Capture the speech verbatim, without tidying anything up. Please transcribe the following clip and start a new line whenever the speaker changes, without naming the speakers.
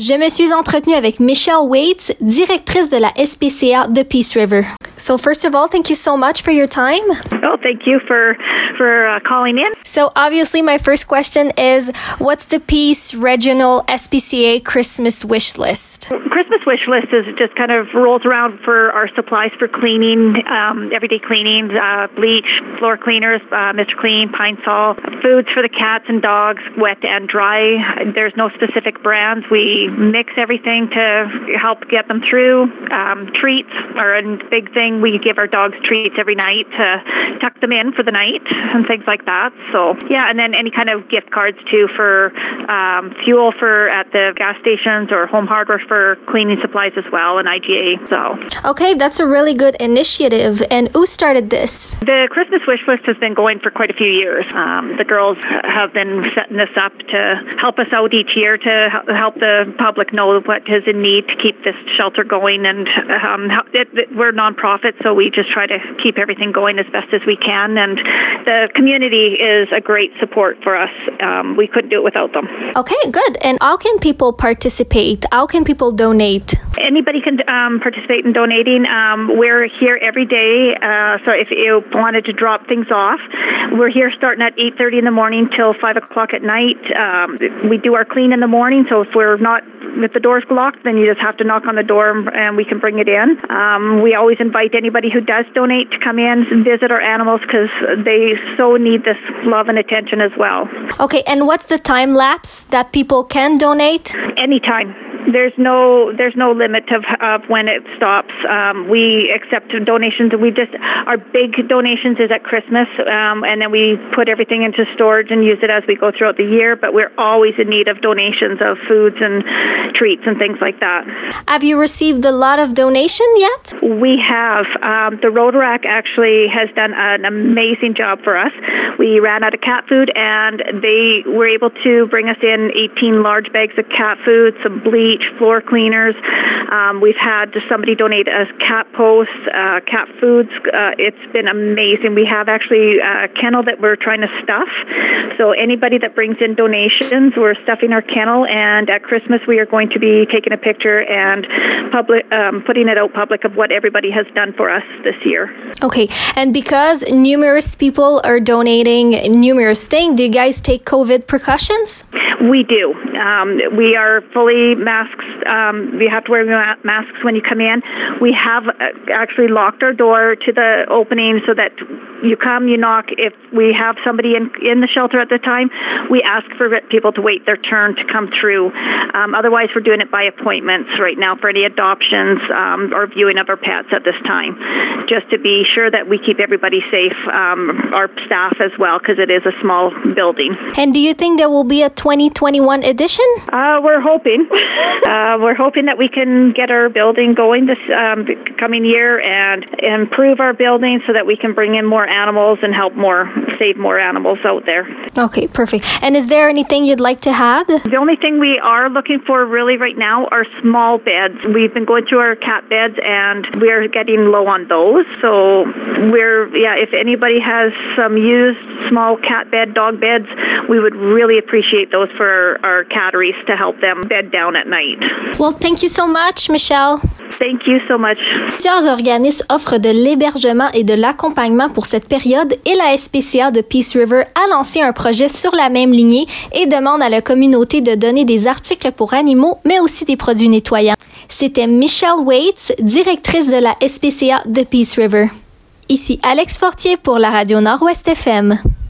Je me suis entretenue avec Michelle Waits, directrice de la S P C A de Peace River. So first of all, thank you so much for your time.
Oh, thank you for for uh, calling in.
So obviously my first question is, what's the Peace Regional S P C A Christmas wish list?
Christmas wish list is just kind of rolls around for our supplies for cleaning, um, everyday cleaning, uh, bleach, floor cleaners, uh, Mister Clean, Pine Sol, foods for the cats and dogs, wet and dry. There's no specific brands. We mix everything to help get them through. Um, treats are a big thing. We give our dogs treats every night to tuck them in for the night and things like that. So, yeah, and then any kind of gift cards, too, for um, fuel for at the gas stations or home hardware for cleaning supplies as well, and I G A. So,
okay, that's a really good initiative. And who started this?
The Christmas wish list has been going for quite a few years. Um, the girls have been setting this up to help us out each year to help the public know what is in need to keep this shelter going. And um, it, it, we're nonprofit, so we just try to keep everything going as best as we can. And the community is a great support for us. Um, we couldn't do it without them.
Okay, good. And how can people participate? How can people donate?
Anybody can um, participate in donating. Um, we're here every day, uh, so if you wanted to drop things off, we're here starting at eight thirty in the morning till five o'clock at night. Um, we do our clean in the morning, so if we're not, if the door's locked, then you just have to knock on the door and we can bring it in. Um, we always invite anybody who does donate to come in and visit our animals because they so need this love and attention as well.
Okay, and what's the time lapse that people can donate?
Anytime. There's no there's no limit of, of when it stops. Um, we accept donations. We just our big donations is at Christmas, um, and then we put everything into storage and use it as we go throughout the year. But we're always in need of donations of foods and treats and things like that.
Have you received a lot of donation yet?
We have. Um, the Rotaract actually has done an amazing job for us. We ran out of cat food, and they were able to bring us in eighteen large bags of cat food, some bleach, floor cleaners. Um, we've had somebody donate us cat posts, uh, cat foods. Uh, it's been amazing. We have actually a kennel that we're trying to stuff. So anybody that brings in donations, we're stuffing our kennel. And at Christmas, we are going to be taking a picture and public, um, putting it out public of what everybody has done for us this year.
Okay. And because numerous people are donating numerous things, do you guys take COVID precautions?
We do. Um, we are fully masked. Um, you have to wear ma- masks when you come in. We have uh, actually locked our door to the opening so that you come, you knock. If we have somebody in, in the shelter at the time, we ask for people to wait their turn to come through. Um, otherwise, we're doing it by appointments right now for any adoptions um, or viewing of our pets at this time, just to be sure that we keep everybody safe, um, our staff as well, because it is a small building.
And do you think there will be a twenty twenty-one edition?
Uh, we're hoping. uh, we're hoping that we can get our building going this um, coming year and improve our building so that we can bring in more animals and help more, save more animals out there.
Okay, perfect. And is there anything you'd like to add?
The only thing we are looking for really right now are small beds. We've been going through our cat beds and we're getting low on those. So we're, yeah, if anybody has some used small cat bed, dog beds, we would really appreciate those for our catteries to help them bed down at night.
Well, thank you so much, Michelle.
Thank you so much.
Plusieurs organismes offrent de l'hébergement et de l'accompagnement pour cette période et la S P C A de Peace River a lancé un projet sur la même lignée et demande à la communauté de donner des articles pour animaux, mais aussi des produits nettoyants. C'était Michelle Waits, directrice de la S P C A de Peace River. Ici Alex Fortier pour la Radio Nord-Ouest F M.